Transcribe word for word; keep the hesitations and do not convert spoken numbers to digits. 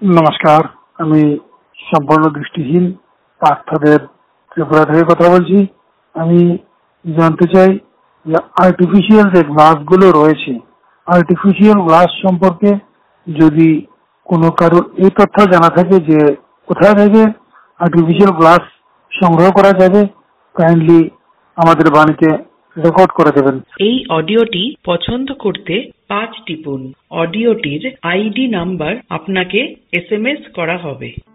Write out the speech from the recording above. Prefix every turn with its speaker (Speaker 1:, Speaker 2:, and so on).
Speaker 1: নমস্কার, আমি সম্পূর্ণ দৃষ্টিহীন পার্থদের ত্রিপুরা থেকে কথা বলছি। আমি জানতে চাই যে আর্টিফিশিয়াল যে গ্লাসগুলো রয়েছে, আর্টিফিশিয়াল গ্লাস সম্পর্কে যদি কোনো কারোর এই তথ্য জানা থাকে যে কোথায় থেকে আর্টিফিশিয়াল গ্লাস সংগ্রহ করা যাবে, কাইন্ডলি আমাদের বাণীতে রেকর্ড করে দেবেন।
Speaker 2: এই অডিওটি পছন্দ করতে পাঁচ টিপুন। অডিওটির আইডি নাম্বার আপনাকে এস এম এস করা হবে।